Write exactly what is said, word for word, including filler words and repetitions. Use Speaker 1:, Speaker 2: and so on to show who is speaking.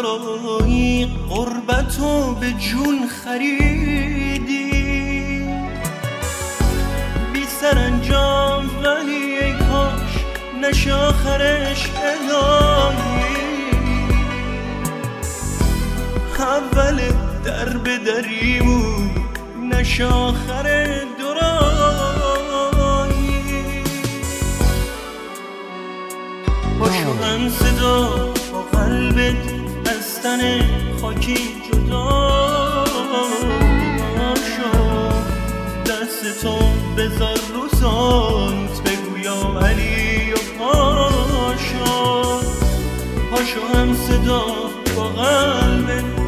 Speaker 1: دارایی قربتو به جون خریدی، بی سرانجام ولی ای کاش نشه آخرش الهی. اول در به دریمون نشه آخر دورایی. باشو هم صدا با قلبت از تن خاکی جدا شو، دستتو بذار رو سانت بگویا علی و پاشو. پاشو هم صدا با قلبت